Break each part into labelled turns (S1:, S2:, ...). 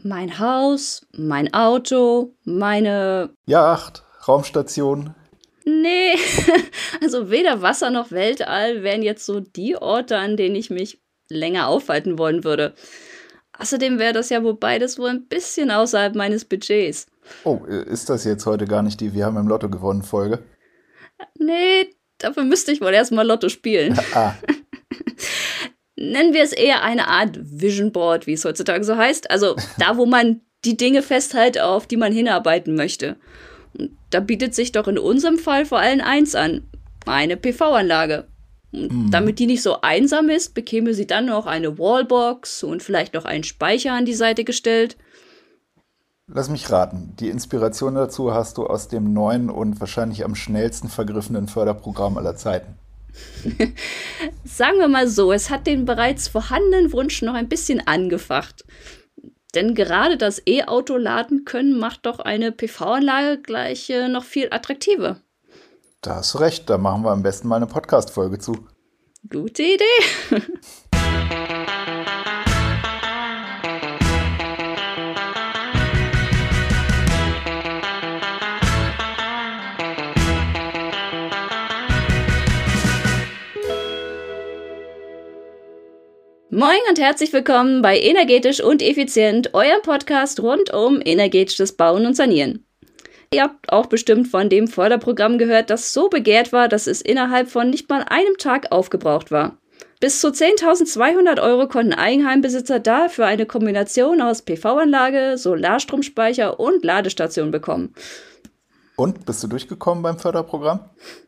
S1: mein Haus, mein Auto, meine...
S2: Yacht, Raumstation.
S1: Nee, also weder Wasser noch Weltall wären jetzt so die Orte, an denen ich mich länger aufhalten wollen würde. Außerdem wäre das ja wohl beides wohl ein bisschen außerhalb meines Budgets.
S2: Oh, ist das jetzt heute gar nicht die Wir haben im Lotto gewonnen Folge?
S1: Nee, dafür müsste ich wohl erstmal Lotto spielen.
S2: Ah,
S1: Nennen wir es eher eine Art Vision Board, wie es heutzutage so heißt. Also da, wo man die Dinge festhält, auf die man hinarbeiten möchte. Und da bietet sich doch in unserem Fall vor allem eins an: eine PV-Anlage. Und damit die nicht so einsam ist, bekäme sie dann noch eine Wallbox und vielleicht noch einen Speicher an die Seite gestellt.
S2: lass mich raten. Die Inspiration dazu hast du aus dem neuen und wahrscheinlich am schnellsten vergriffenen Förderprogramm aller Zeiten.
S1: Sagen wir mal so, es hat den bereits vorhandenen Wunsch noch ein bisschen angefacht. Denn gerade das E-Auto laden können macht doch eine PV-Anlage gleich noch viel attraktiver.
S2: Da hast du recht, da machen wir am besten mal eine Podcast-Folge zu.
S1: Gute Idee. Moin und herzlich willkommen bei Energetisch und Effizient, eurem Podcast rund um energetisches Bauen und Sanieren. Ihr habt auch bestimmt von dem Förderprogramm gehört, das so begehrt war, dass es innerhalb von nicht mal einem Tag aufgebraucht war. Bis zu 10.200 € konnten Eigenheimbesitzer dafür eine Kombination aus PV-Anlage, Solarstromspeicher und Ladestation bekommen.
S2: Und, bist du durchgekommen beim Förderprogramm?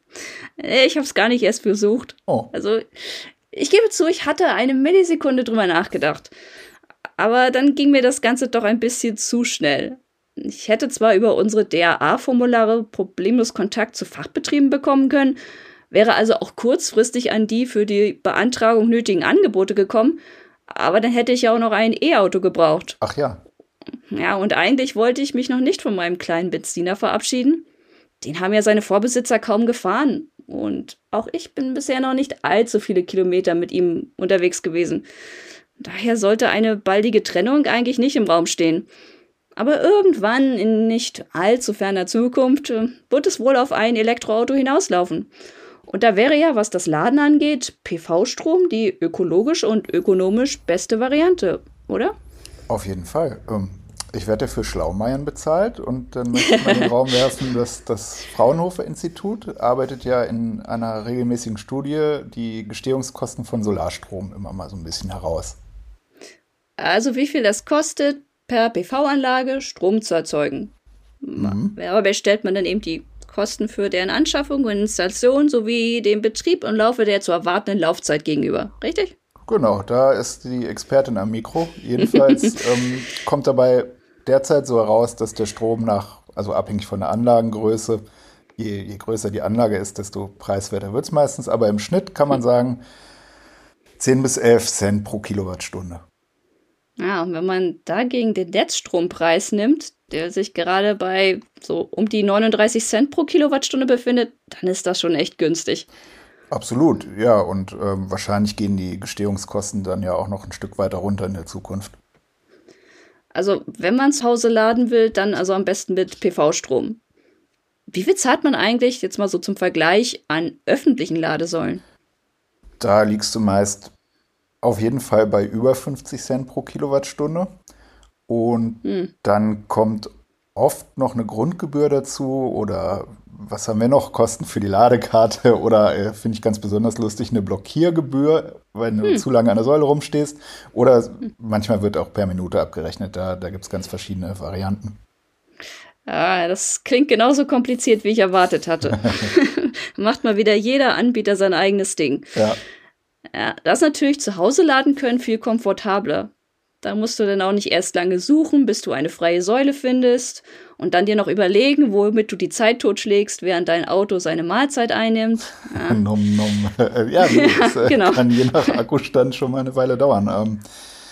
S1: Ich habe es gar nicht erst versucht.
S2: Oh,
S1: Also, ich gebe zu, ich hatte eine Millisekunde drüber nachgedacht. Aber dann ging mir das Ganze doch ein bisschen zu schnell. Ich hätte zwar über unsere DAA-Formulare problemlos Kontakt zu Fachbetrieben bekommen können, wäre also auch kurzfristig an die für die Beantragung nötigen Angebote gekommen, aber dann hätte ich ja auch noch ein E-Auto gebraucht.
S2: ach ja.
S1: Ja, und eigentlich wollte ich mich noch nicht von meinem kleinen Benziner verabschieden. Den haben ja seine Vorbesitzer kaum gefahren. Und auch ich bin bisher noch nicht allzu viele Kilometer mit ihm unterwegs gewesen. Daher sollte eine baldige Trennung eigentlich nicht im Raum stehen. Aber irgendwann, in nicht allzu ferner Zukunft, wird es wohl auf ein Elektroauto hinauslaufen. Und da wäre ja, was das Laden angeht, PV-Strom die ökologisch und ökonomisch beste Variante, oder?
S2: Auf jeden Fall. Ich werde dafür Schlaumeiern bezahlt und dann möchte ich mal in den Raum werfen, dass das Fraunhofer-Institut arbeitet ja in einer regelmäßigen Studie die Gestehungskosten von Solarstrom immer mal so ein bisschen heraus.
S1: Also wie viel das kostet, per PV-Anlage Strom zu erzeugen. Dabei stellt man dann eben die Kosten für deren Anschaffung und Installation sowie den Betrieb im Laufe der zu erwartenden Laufzeit gegenüber. Richtig?
S2: Genau, da ist die Expertin am Mikro. Jedenfalls kommt dabei derzeit so heraus, dass der Strom also abhängig von der Anlagengröße, je größer die Anlage ist, desto preiswerter wird es meistens. Aber im Schnitt kann man sagen 10 bis 11 Cent pro Kilowattstunde.
S1: Ja, und wenn man dagegen den Netzstrompreis nimmt, der sich gerade bei so um die 39 Cent pro Kilowattstunde befindet, dann ist das schon echt günstig.
S2: Absolut, ja. Und wahrscheinlich gehen die Gestehungskosten dann ja auch noch ein Stück weiter runter in der Zukunft.
S1: Also, wenn man zu Hause laden will, dann also am besten mit PV-Strom. Wie viel zahlt man eigentlich, jetzt mal so zum Vergleich, an öffentlichen Ladesäulen?
S2: Da liegst du meist auf jeden Fall bei über 50 Cent pro Kilowattstunde. Und dann kommt oft noch eine Grundgebühr dazu oder was haben wir noch? Kosten für die Ladekarte oder finde ich ganz besonders lustig, eine Blockiergebühr, wenn du zu lange an der Säule rumstehst. Oder manchmal wird auch per Minute abgerechnet. Da gibt es ganz verschiedene Varianten.
S1: Ah, das klingt genauso kompliziert, wie ich erwartet hatte. Macht mal wieder jeder Anbieter sein eigenes Ding.
S2: Ja.
S1: Ja, das natürlich zu Hause laden können viel komfortabler. Da musst du dann auch nicht erst lange suchen, bis du eine freie Säule findest und dann dir noch überlegen, womit du die Zeit totschlägst, während dein Auto seine Mahlzeit einnimmt. Ja.
S2: Nom, nom. Ja, das
S1: genau.
S2: Kann je nach Akkustand schon mal eine Weile dauern.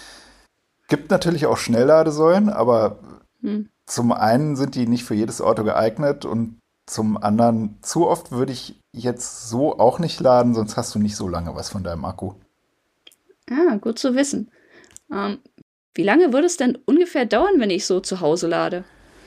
S2: Gibt natürlich auch Schnellladesäulen, aber zum einen sind die nicht für jedes Auto geeignet und zum anderen zu oft würde ich jetzt so auch nicht laden, sonst hast du nicht so lange was von deinem Akku.
S1: Ah, gut zu wissen. Wie lange würde es denn ungefähr dauern, wenn ich so zu Hause lade?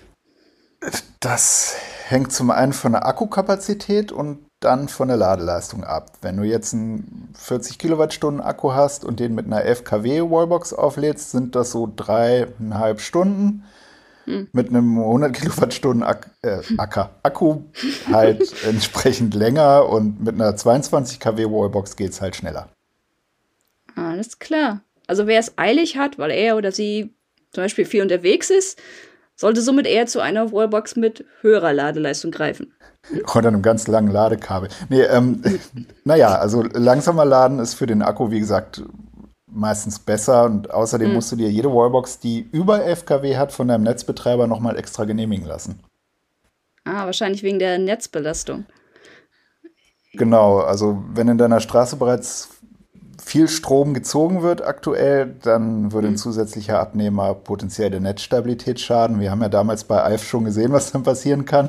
S2: Das hängt zum einen von der Akkukapazität und dann von der Ladeleistung ab. Wenn du jetzt einen 40 Kilowattstunden Akku hast und den mit einer 11 kW Wallbox auflädst, sind das so 3,5 Stunden. Mit einem 100 Kilowattstunden Akku halt entsprechend länger und mit einer 22 kW Wallbox geht es halt schneller.
S1: Alles klar. Also wer es eilig hat, weil er oder sie zum Beispiel viel unterwegs ist, sollte somit eher zu einer Wallbox mit höherer Ladeleistung greifen.
S2: Oder einem ganz langen Ladekabel. Nee, naja, also langsamer laden ist für den Akku, wie gesagt, meistens besser. Und außerdem musst du dir jede Wallbox, die über 11 kW hat, von deinem Netzbetreiber nochmal extra genehmigen lassen.
S1: Wahrscheinlich wegen der Netzbelastung.
S2: Genau, also wenn in deiner Straße bereits viel Strom gezogen wird aktuell, dann würde ein zusätzlicher Abnehmer potenziell der Netzstabilität schaden. Wir haben ja damals bei Alf schon gesehen, was dann passieren kann.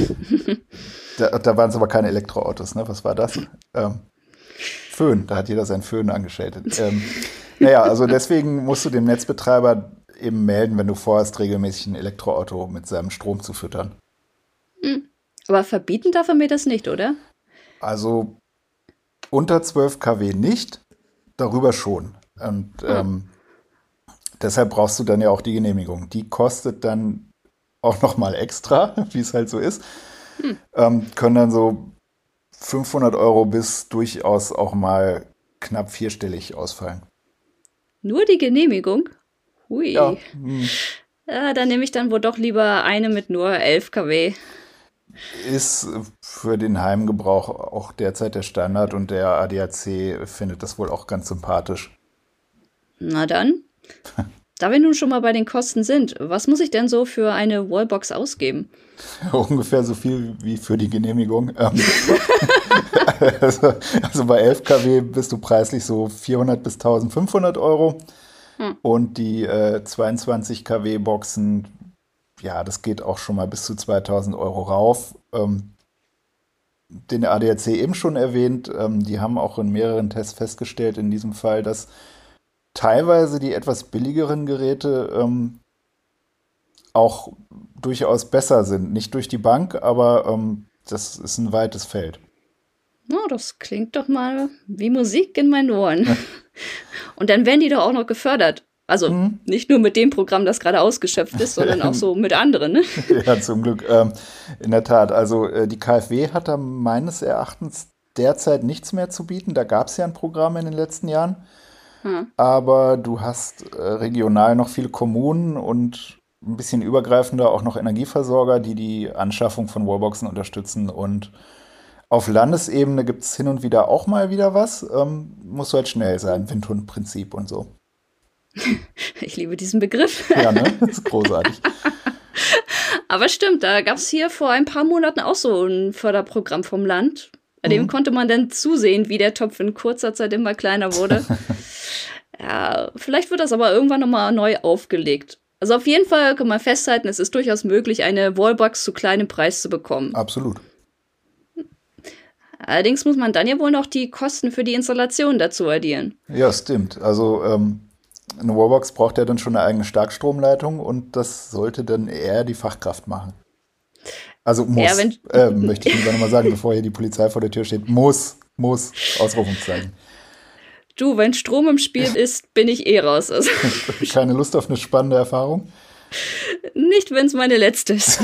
S2: Da waren es aber keine Elektroautos, ne? Was war das? Föhn, da hat jeder seinen Föhn angeschaltet. Naja, also deswegen musst du dem Netzbetreiber eben melden, wenn du vorhast, regelmäßig ein Elektroauto mit seinem Strom zu füttern.
S1: Aber verbieten darf er mir das nicht, oder?
S2: Also unter 12 kW nicht, darüber schon. Und deshalb brauchst du dann ja auch die Genehmigung. Die kostet dann auch nochmal extra, wie es halt so ist. Können dann so 500 € bis durchaus auch mal knapp vierstellig ausfallen.
S1: Nur die Genehmigung? Hui.
S2: Ja,
S1: Ja, dann nehme ich dann wohl doch lieber eine mit nur 11 kW.
S2: ist für den Heimgebrauch auch derzeit der Standard und der ADAC findet das wohl auch ganz sympathisch.
S1: Na dann. Da wir nun schon mal bei den Kosten sind, was muss ich denn so für eine Wallbox ausgeben?
S2: Ungefähr so viel wie für die Genehmigung. Also bei 11 kW bist du preislich so 400 bis 1500 €. Und die 22 kW Boxen, ja, das geht auch schon mal bis zu 2000 € rauf. Den ADAC eben schon erwähnt, die haben auch in mehreren Tests festgestellt in diesem Fall, dass teilweise die etwas billigeren Geräte auch durchaus besser sind. Nicht durch die Bank, aber das ist ein weites Feld.
S1: Oh, das klingt doch mal wie Musik in meinen Ohren. Und dann werden die doch auch noch gefördert. Also nicht nur mit dem Programm, das gerade ausgeschöpft ist, sondern auch so mit anderen, ne?
S2: Ja, zum Glück. In der Tat. Also die KfW hat da meines Erachtens derzeit nichts mehr zu bieten. Da gab es ja ein Programm in den letzten Jahren. Aber du hast regional noch viele Kommunen und ein bisschen übergreifender auch noch Energieversorger, die die Anschaffung von Wallboxen unterstützen. Und auf Landesebene gibt es hin und wieder auch mal wieder was. Musst du halt schnell sein, Windhundprinzip und so.
S1: Ich liebe diesen Begriff.
S2: Ja, ne? Das ist großartig.
S1: Aber stimmt, da gab es hier vor ein paar Monaten auch so ein Förderprogramm vom Land. Bei dem konnte man dann zusehen, wie der Topf in kurzer Zeit immer kleiner wurde. Ja, vielleicht wird das aber irgendwann nochmal neu aufgelegt. Also auf jeden Fall kann man festhalten, es ist durchaus möglich, eine Wallbox zu kleinem Preis zu bekommen.
S2: Absolut.
S1: Allerdings muss man dann ja wohl noch die Kosten für die Installation dazu addieren.
S2: Ja, stimmt. Also eine Wallbox braucht ja dann schon eine eigene Starkstromleitung und das sollte dann eher die Fachkraft machen. Also muss,
S1: Ja,
S2: möchte ich lieber nochmal sagen, bevor hier die Polizei vor der Tür steht. Muss, Ausrufungszeichen.
S1: Du, wenn Strom im Spiel ist, bin ich raus. Also
S2: Keine Lust auf eine spannende Erfahrung?
S1: nicht, wenn es meine letzte ist.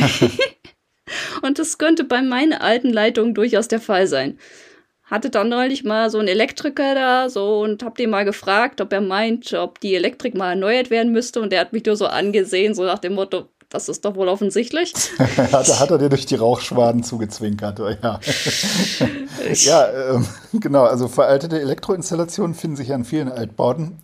S1: Und das könnte bei meinen alten Leitungen durchaus der Fall sein. Hatte dann neulich mal so einen Elektriker da so und hab den mal gefragt, ob er meint, ob die Elektrik mal erneuert werden müsste. Und der hat mich nur so angesehen, so nach dem Motto, das ist doch wohl offensichtlich.
S2: Hat er dir durch die Rauchschwaden zugezwinkert, ja. Ja, genau, also veraltete Elektroinstallationen finden sich an vielen Altbauten.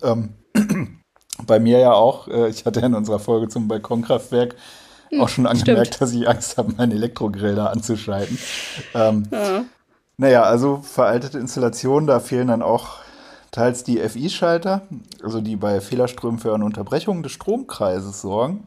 S2: Bei mir ja auch. Ich hatte in unserer Folge zum Balkonkraftwerk auch schon angemerkt, dass ich Angst habe, meinen Elektrogrill da anzuschalten.
S1: Ja.
S2: Naja, also veraltete Installationen, da fehlen dann auch teils die FI-Schalter, also die bei Fehlerströmen für eine Unterbrechung des Stromkreises sorgen.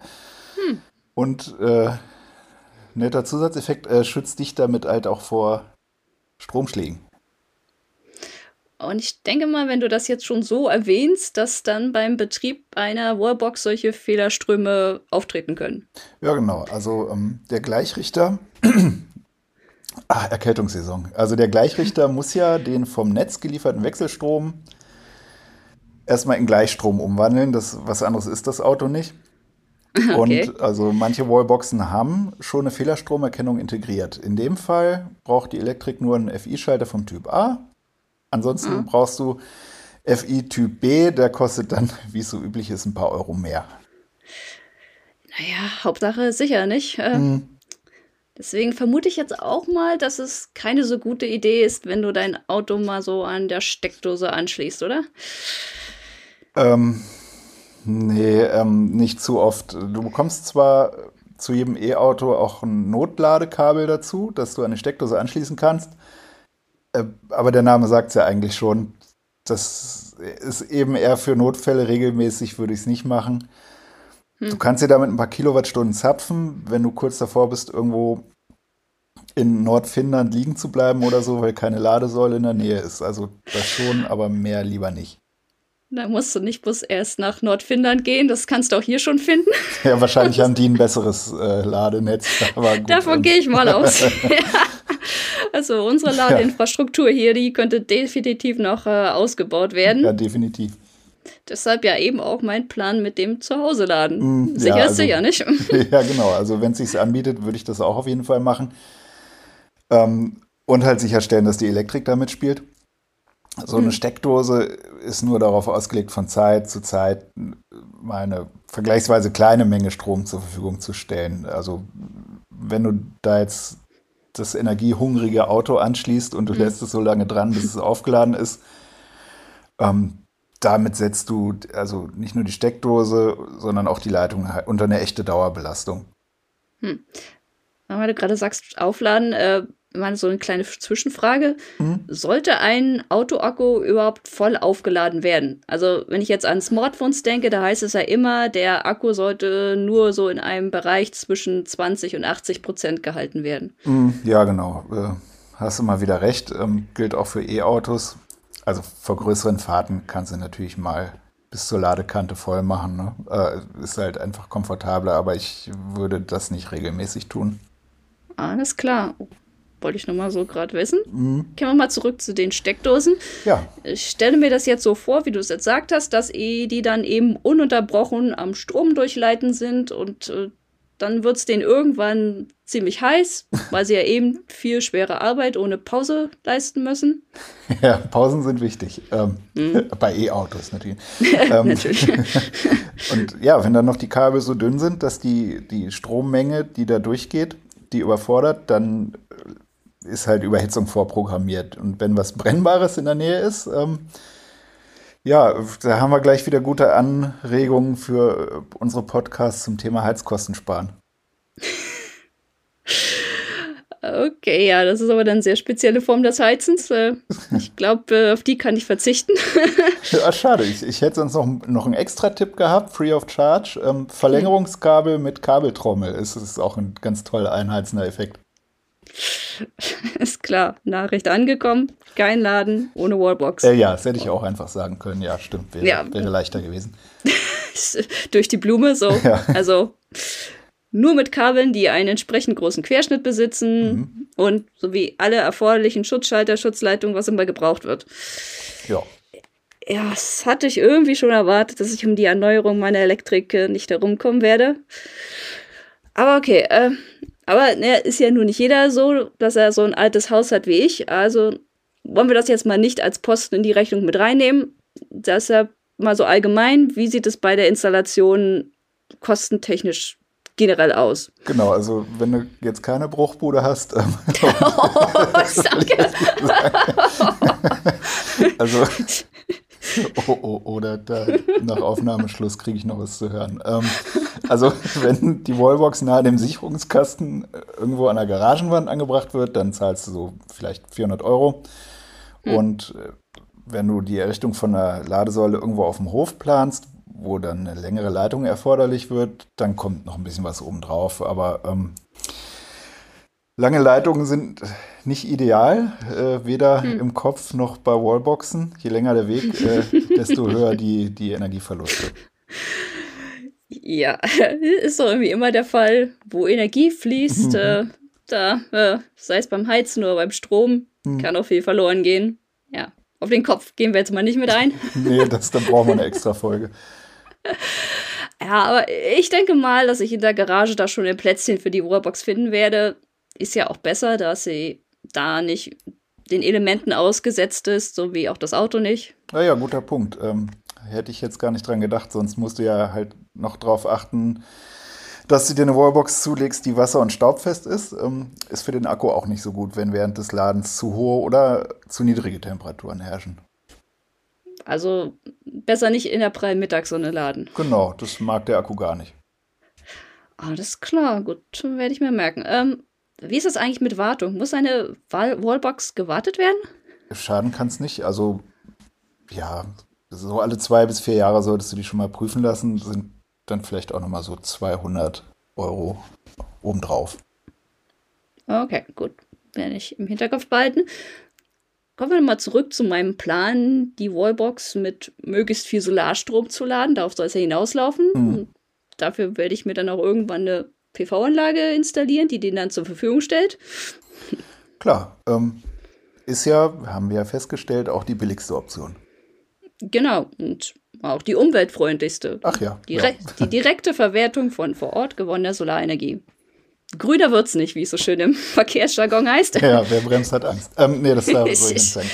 S2: Und netter Zusatzeffekt, schützt dich damit halt auch vor Stromschlägen.
S1: Und ich denke mal, wenn du das jetzt schon so erwähnst, dass dann beim Betrieb einer Wallbox solche Fehlerströme auftreten können.
S2: Ja, genau. Also der Gleichrichter, Erkältungssaison. Also der Gleichrichter muss ja den vom Netz gelieferten Wechselstrom erstmal in Gleichstrom umwandeln. Was anderes ist das Auto nicht.
S1: Okay.
S2: Und also manche Wallboxen haben schon eine Fehlerstromerkennung integriert. In dem Fall braucht die Elektrik nur einen FI-Schalter vom Typ A. Ansonsten
S1: Ah.
S2: brauchst du FI Typ B, der kostet dann, wie es so üblich ist, ein paar Euro mehr.
S1: Naja, Hauptsache sicher, nicht?
S2: Hm.
S1: Deswegen vermute ich jetzt auch mal, dass es keine so gute Idee ist, wenn du dein Auto mal so an der Steckdose anschließt, oder?
S2: Ähm, Nee, nicht zu oft. Du bekommst zwar zu jedem E-Auto auch ein Notladekabel dazu, das du an die Steckdose anschließen kannst, aber der Name sagt es ja eigentlich schon. Das ist eben eher für Notfälle. Regelmäßig würde ich es nicht machen. Du
S1: Hm.
S2: kannst dir damit ein paar Kilowattstunden zapfen, wenn du kurz davor bist, irgendwo in Nordfinnland liegen zu bleiben oder so, weil keine Ladesäule in der Nähe ist. Also das schon, aber mehr lieber nicht.
S1: Da musst du nicht bloß erst nach Nordfinnland gehen, das kannst du auch hier schon finden.
S2: Ja, wahrscheinlich haben die ein besseres Ladenetz, aber gut.
S1: Davon gehe ich mal aus. Also unsere Ladeinfrastruktur hier, die könnte definitiv noch ausgebaut werden.
S2: Ja, definitiv.
S1: Deshalb ja eben auch mein Plan mit dem Zuhause laden.
S2: Ja,
S1: Sicher ist
S2: also,
S1: sicher, nicht?
S2: ja, genau. Also wenn es sich anbietet, würde ich das auch auf jeden Fall machen. Und halt sicherstellen, dass die Elektrik da mitspielt. So eine Steckdose ist nur darauf ausgelegt, von Zeit zu Zeit mal eine vergleichsweise kleine Menge Strom zur Verfügung zu stellen. Also wenn du da jetzt das energiehungrige Auto anschließt und du lässt es so lange dran, bis es aufgeladen ist, damit setzt du also nicht nur die Steckdose, sondern auch die Leitung unter eine echte Dauerbelastung.
S1: Weil du gerade sagst, aufladen, mal so eine kleine Zwischenfrage. Sollte ein Autoakku überhaupt voll aufgeladen werden? Also, wenn ich jetzt an Smartphones denke, da heißt es ja immer, der Akku sollte nur so in einem Bereich zwischen 20 und 80% gehalten werden.
S2: Ja, genau. Hast du mal wieder recht. Gilt auch für E-Autos. Also vor größeren Fahrten kannst du natürlich mal bis zur Ladekante voll machen. Ne? Ist halt einfach komfortabler, aber ich würde das nicht regelmäßig tun.
S1: Alles klar. Wollte ich nochmal so gerade wissen. Gehen wir mal zurück zu den Steckdosen.
S2: Ja,
S1: Ich stelle mir das jetzt so vor, wie du es jetzt gesagt hast, dass die dann eben ununterbrochen am Strom durchleiten sind und dann wird es denen irgendwann ziemlich heiß, weil sie ja eben viel schwere Arbeit ohne Pause leisten müssen.
S2: ja, Pausen sind wichtig. Bei E-Autos natürlich.
S1: Natürlich.
S2: Und ja, wenn dann noch die Kabel so dünn sind, dass die Strommenge, die da durchgeht, die überfordert, dann ist halt Überhitzung vorprogrammiert. Und wenn was Brennbares in der Nähe ist, ja, da haben wir gleich wieder gute Anregungen für unsere Podcasts zum Thema Heizkosten sparen.
S1: Okay, ja, das ist aber dann eine sehr spezielle Form des Heizens. Ich glaube, auf die kann ich verzichten.
S2: Ja, schade, ich hätte sonst noch einen Extra-Tipp gehabt, free of charge. Verlängerungskabel mit Kabeltrommel ist auch ein ganz toller einheizender Effekt.
S1: Ist klar, Nachricht angekommen, kein Laden ohne Wallbox.
S2: Ja, das hätte ich auch einfach sagen können. Ja, stimmt, wäre leichter gewesen.
S1: Durch die Blume so.
S2: Ja.
S1: Also nur mit Kabeln, die einen entsprechend großen Querschnitt besitzen und sowie alle erforderlichen Schutzschalter, Schutzleitungen, was immer gebraucht wird.
S2: Ja.
S1: Ja, das hatte ich irgendwie schon erwartet, dass ich um die Erneuerung meiner Elektrik nicht herumkommen werde. Aber okay, aber ne, ist ja nur nicht jeder so, dass er so ein altes Haus hat wie ich. Also wollen wir das jetzt mal nicht als Posten in die Rechnung mit reinnehmen. Deshalb mal so allgemein, wie sieht es bei der Installation kostentechnisch generell aus?
S2: Genau, also wenn du jetzt keine Bruchbude hast,
S1: Danke.
S2: also oder da nach Aufnahmeschluss kriege ich noch was zu hören. Also wenn die Wallbox nahe dem Sicherungskasten irgendwo an der Garagenwand angebracht wird, dann zahlst du so vielleicht 400 Euro. Und wenn du die Errichtung von einer Ladesäule irgendwo auf dem Hof planst, wo dann eine längere Leitung erforderlich wird, dann kommt noch ein bisschen was obendrauf. Aber Lange Leitungen sind nicht ideal, weder im Kopf noch bei Wallboxen. Je länger der Weg, desto höher die Energieverluste.
S1: Ja, ist doch irgendwie immer der Fall, wo Energie fließt, sei es beim Heizen oder beim Strom, kann auch viel verloren gehen. Ja, auf den Kopf gehen wir jetzt mal nicht mit ein.
S2: Nee, dann brauchen wir eine extra Folge.
S1: Ja, aber ich denke mal, dass ich in der Garage da schon ein Plätzchen für die Wallbox finden werde. Ist ja auch besser, dass sie da nicht den Elementen ausgesetzt ist, so wie auch das Auto nicht.
S2: Naja, guter Punkt. Hätte ich jetzt gar nicht dran gedacht, sonst musst du ja halt noch drauf achten, dass du dir eine Wallbox zulegst, die wasser- und staubfest ist. Ist für den Akku auch nicht so gut, wenn während des Ladens zu hohe oder zu niedrige Temperaturen herrschen.
S1: Also besser nicht in der prallen Mittagssonne laden.
S2: Genau, das mag der Akku gar nicht.
S1: Ah, das ist klar. Gut, werde ich mir merken. Wie ist das eigentlich mit Wartung? Muss eine Wallbox gewartet werden?
S2: Schaden kann es nicht. Also, ja, so alle 2 bis 4 Jahre solltest du die schon mal prüfen lassen. Sind dann vielleicht auch nochmal so 200 € obendrauf.
S1: Okay, gut. Werde ich im Hinterkopf behalten. Kommen wir mal zurück zu meinem Plan, die Wallbox mit möglichst viel Solarstrom zu laden. Darauf soll es ja hinauslaufen. Und dafür werde ich mir dann auch irgendwann eine PV-Anlage installieren, die den dann zur Verfügung stellt.
S2: Klar, ist ja, haben wir ja festgestellt, auch die billigste Option.
S1: Genau, und auch die umweltfreundlichste.
S2: Ach ja.
S1: Die direkte Verwertung von vor Ort gewonnener Solarenergie. Grüner wird's nicht, wie es so schön im Verkehrsjargon heißt.
S2: Ja, wer bremst, hat Angst. Nee, das darf so nicht sein.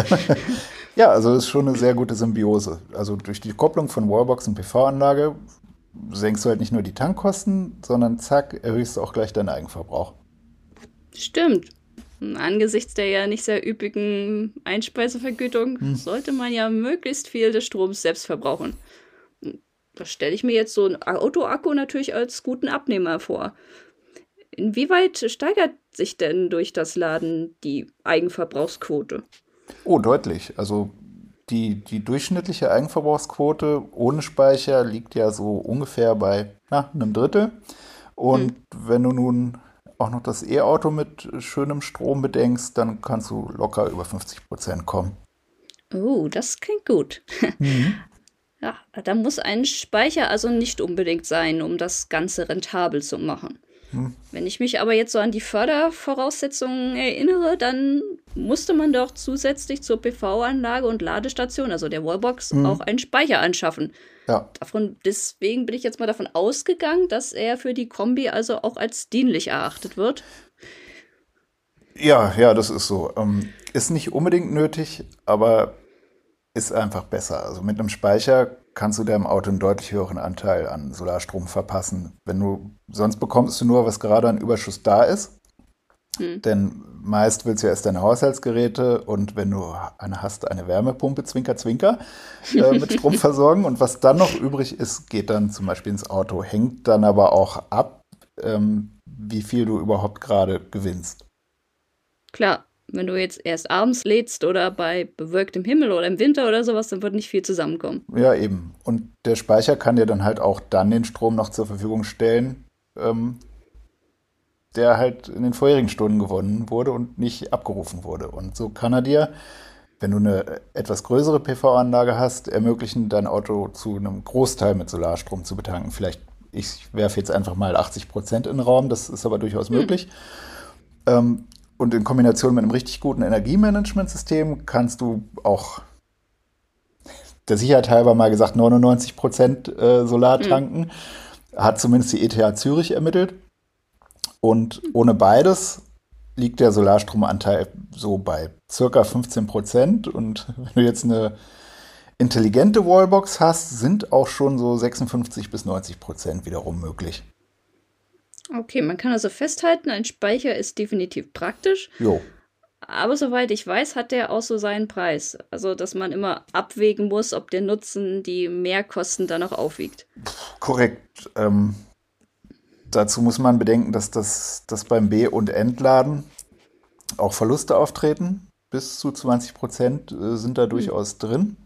S2: Ja, also ist schon eine sehr gute Symbiose. Also durch die Kopplung von Wallbox und PV-Anlage senkst du halt nicht nur die Tankkosten, sondern zack, erhöhst du auch gleich deinen Eigenverbrauch.
S1: Stimmt. Angesichts der ja nicht sehr üppigen Einspeisevergütung sollte man ja möglichst viel des Stroms selbst verbrauchen. Da stelle ich mir jetzt so ein Autoakku natürlich als guten Abnehmer vor. Inwieweit steigert sich denn durch das Laden die Eigenverbrauchsquote?
S2: Oh, deutlich. Also die durchschnittliche Eigenverbrauchsquote ohne Speicher liegt ja so ungefähr bei einem Drittel. Und wenn du nun auch noch das E-Auto mit schönem Strom bedenkst, dann kannst du locker über 50% kommen.
S1: Oh, das klingt gut. Ja, da muss ein Speicher also nicht unbedingt sein, um das Ganze rentabel zu machen. Wenn ich mich aber jetzt so an die Fördervoraussetzungen erinnere, dann musste man doch zusätzlich zur PV-Anlage und Ladestation, also der Wallbox, auch einen Speicher anschaffen.
S2: Ja.
S1: Deswegen bin ich jetzt mal davon ausgegangen, dass er für die Kombi also auch als dienlich erachtet wird.
S2: Ja, das ist so. Ist nicht unbedingt nötig, aber ist einfach besser. Also mit einem Speicher kannst du deinem Auto einen deutlich höheren Anteil an Solarstrom verpassen. Sonst bekommst du nur, was gerade an Überschuss da ist. Denn meist willst du ja erst deine Haushaltsgeräte und wenn du eine hast, eine Wärmepumpe, Zwinker, Zwinker, mit Strom versorgen. Und was dann noch übrig ist, geht dann zum Beispiel ins Auto. Hängt dann aber auch ab, wie viel du überhaupt gerade gewinnst.
S1: Klar, wenn du jetzt erst abends lädst oder bei bewölktem Himmel oder im Winter oder sowas, dann wird nicht viel zusammenkommen.
S2: Ja, eben. Und der Speicher kann dir dann halt auch dann den Strom noch zur Verfügung stellen, der halt in den vorherigen Stunden gewonnen wurde und nicht abgerufen wurde. Und so kann er dir, wenn du eine etwas größere PV-Anlage hast, ermöglichen, dein Auto zu einem Großteil mit Solarstrom zu betanken. Vielleicht, ich werfe jetzt einfach mal 80% in den Raum, das ist aber durchaus möglich. Und in Kombination mit einem richtig guten Energiemanagementsystem kannst du auch der Sicherheit halber mal gesagt 99% Solar tanken. Hat zumindest die ETH Zürich ermittelt. Und ohne beides liegt der Solarstromanteil so bei circa 15%. Und wenn du jetzt eine intelligente Wallbox hast, sind auch schon so 56-90% wiederum möglich.
S1: Okay, man kann also festhalten, ein Speicher ist definitiv praktisch.
S2: Jo.
S1: Aber soweit ich weiß, hat der auch so seinen Preis. Also, dass man immer abwägen muss, ob der Nutzen die Mehrkosten dann auch aufwiegt.
S2: Korrekt. Dazu muss man bedenken, dass beim B- und Entladen auch Verluste auftreten. Bis zu 20% sind da durchaus drin.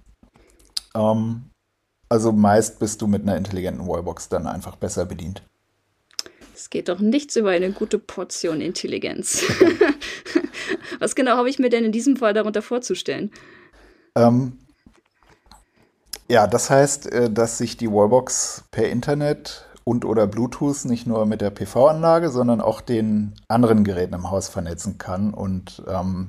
S2: Also meist bist du mit einer intelligenten Wallbox dann einfach besser bedient.
S1: Es geht doch nichts über eine gute Portion Intelligenz. Was genau habe ich mir denn in diesem Fall darunter vorzustellen?
S2: Ähm, ja, das heißt, dass sich die Wallbox per Internet und oder Bluetooth nicht nur mit der PV-Anlage, sondern auch den anderen Geräten im Haus vernetzen kann. Und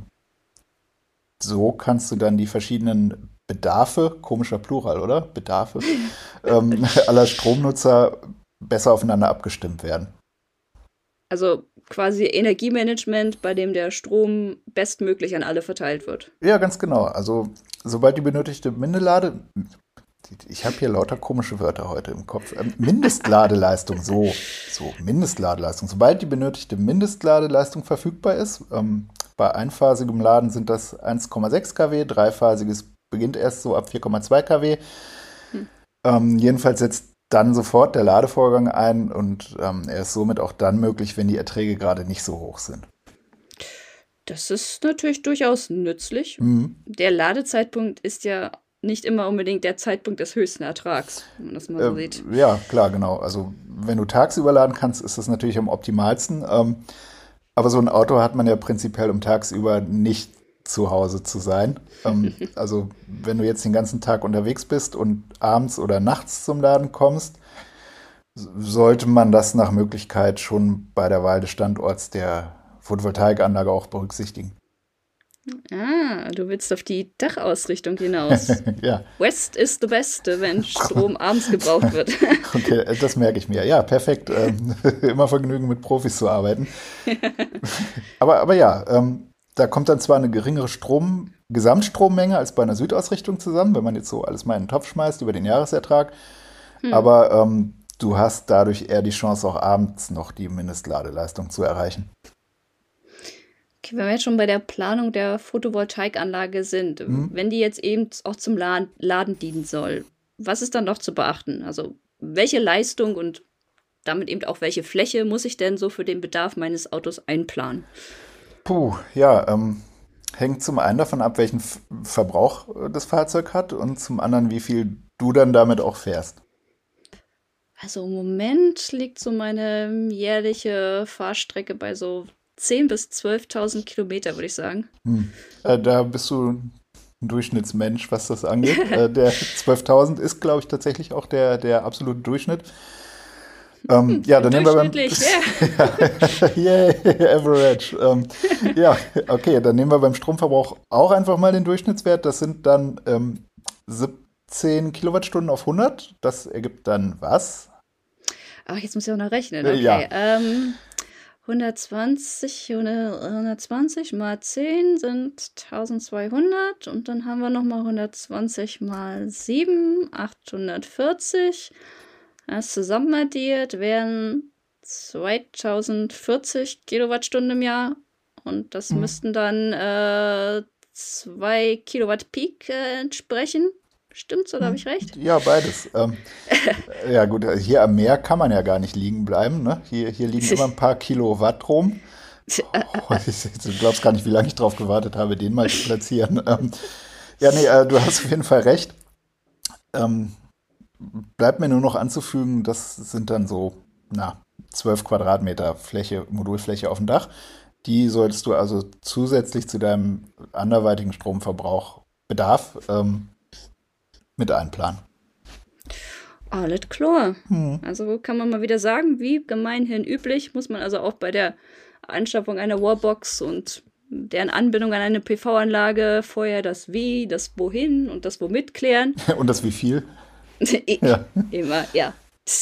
S2: so kannst du dann die verschiedenen Bedarfe, komischer Plural, oder? Bedarfe, aller Stromnutzer besser aufeinander abgestimmt werden.
S1: Also quasi Energiemanagement, bei dem der Strom bestmöglich an alle verteilt wird.
S2: Ja, ganz genau. Also sobald die benötigte Mindestlade, ich habe hier lauter komische Wörter heute im Kopf. Mindestladeleistung, Mindestladeleistung. Sobald die benötigte Mindestladeleistung verfügbar ist, bei einphasigem Laden sind das 1,6 kW, dreiphasiges beginnt erst so ab 4,2 kW. Jedenfalls setzt dann sofort der Ladevorgang ein und er ist somit auch dann möglich, wenn die Erträge gerade nicht so hoch sind.
S1: Das ist natürlich durchaus nützlich.
S2: Mhm.
S1: Der Ladezeitpunkt ist ja nicht immer unbedingt der Zeitpunkt des höchsten Ertrags, wenn man das mal so sieht.
S2: Ja, klar, genau. Also wenn du tagsüber laden kannst, ist das natürlich am optimalsten. Aber so ein Auto hat man ja prinzipiell, um tagsüber nicht zu Hause zu sein. Also wenn du jetzt den ganzen Tag unterwegs bist und abends oder nachts zum Laden kommst, sollte man das nach Möglichkeit schon bei der Wahl des Standorts der Photovoltaikanlage auch berücksichtigen.
S1: Ah, du willst auf die Dachausrichtung hinaus.
S2: Ja,
S1: West ist the best, wenn Strom abends gebraucht wird.
S2: okay, das merke ich mir. Ja, perfekt. Immer Vergnügen, mit Profis zu arbeiten. Aber ja, da kommt dann zwar eine geringere Gesamtstrommenge als bei einer Südausrichtung zusammen, wenn man jetzt so alles mal in den Topf schmeißt über den Jahresertrag. Aber du hast dadurch eher die Chance, auch abends noch die Mindestladeleistung zu erreichen.
S1: Okay, wenn wir jetzt schon bei der Planung der Photovoltaikanlage sind, wenn die jetzt eben auch zum Laden dienen soll, was ist dann noch zu beachten? Also welche Leistung und damit eben auch welche Fläche muss ich denn so für den Bedarf meines Autos einplanen?
S2: Puh, ja, hängt zum einen davon ab, welchen Verbrauch das Fahrzeug hat und zum anderen, wie viel du dann damit auch fährst.
S1: Also im Moment liegt so meine jährliche Fahrstrecke bei so 10.000 bis 12.000 Kilometer, würde ich sagen.
S2: Da bist du ein Durchschnittsmensch, was das angeht. Der 12.000 ist, glaube ich, tatsächlich auch der absolute Durchschnitt. Ja, dann nehmen wir
S1: Durchschnittlich,
S2: Yay, Average. Ja, okay, dann nehmen wir beim Stromverbrauch auch einfach mal den Durchschnittswert. Das sind dann 17 Kilowattstunden auf 100. Das ergibt dann was?
S1: Ach, jetzt muss ich auch noch rechnen. Okay.
S2: Ja.
S1: 120 mal 10 sind 1200 und dann haben wir nochmal 120 mal 7, 840. Das zusammenaddiert wären 2040 Kilowattstunden im Jahr und das müssten dann 2 Kilowatt Peak entsprechen. Stimmt's oder habe ich recht?
S2: Ja, beides. Ja gut, hier am Meer kann man ja gar nicht liegen bleiben. Ne? Hier liegen immer ein paar Kilowatt rum. Du glaubst gar nicht, wie lange ich drauf gewartet habe, den mal zu platzieren. Ja, nee, du hast auf jeden Fall recht. Bleibt mir nur noch anzufügen, das sind dann so 12 Quadratmeter Fläche, Modulfläche auf dem Dach. Die solltest du also zusätzlich zu deinem anderweitigen Bedarf mit einplanen.
S1: Alles klar. Also kann man mal wieder sagen, wie gemeinhin üblich, muss man also auch bei der Anschaffung einer Wallbox und deren Anbindung an eine PV-Anlage vorher das Wie, das Wohin und das Womit klären.
S2: Und das wie viel?
S1: Ja. Immer, ja.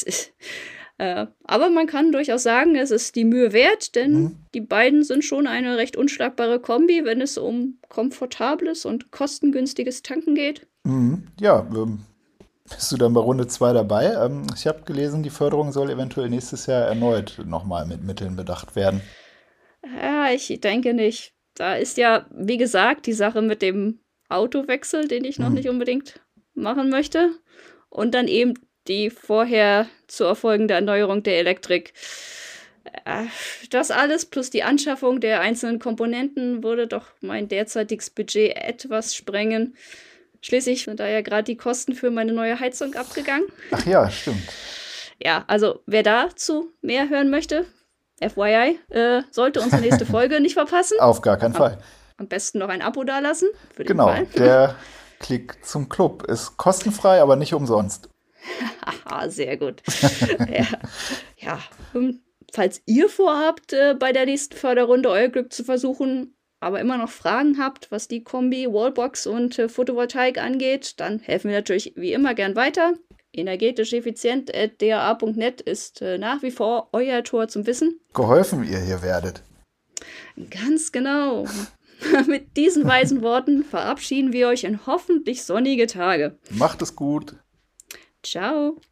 S1: Aber man kann durchaus sagen, es ist die Mühe wert, denn die beiden sind schon eine recht unschlagbare Kombi, wenn es um komfortables und kostengünstiges Tanken geht.
S2: Ja, bist du dann bei Runde 2 dabei? Ich habe gelesen, die Förderung soll eventuell nächstes Jahr erneut nochmal mit Mitteln bedacht werden.
S1: Ja, ich denke nicht. Da ist ja, wie gesagt, die Sache mit dem Autowechsel, den ich noch nicht unbedingt machen möchte. Und dann eben die vorher zu erfolgende Erneuerung der Elektrik. Das alles plus die Anschaffung der einzelnen Komponenten würde doch mein derzeitiges Budget etwas sprengen. Schließlich sind da ja gerade die Kosten für meine neue Heizung abgegangen.
S2: Ach ja, stimmt.
S1: Ja, also wer dazu mehr hören möchte, FYI, sollte unsere nächste Folge nicht verpassen.
S2: Auf gar keinen Fall.
S1: Am besten noch ein Abo dalassen. Für den
S2: Genau,
S1: Fall.
S2: der Klick zum Club ist kostenfrei, aber nicht umsonst.
S1: Haha, sehr gut. Ja, falls ihr vorhabt, bei der nächsten Förderrunde euer Glück zu versuchen, aber immer noch Fragen habt, was die Kombi, Wallbox und Photovoltaik angeht, dann helfen wir natürlich wie immer gern weiter. energetischeffizient@daa.net ist nach wie vor euer Tor zum Wissen.
S2: Geholfen ihr hier werdet.
S1: Ganz genau. Mit diesen weisen Worten verabschieden wir euch in hoffentlich sonnige Tage.
S2: Macht es gut.
S1: Ciao.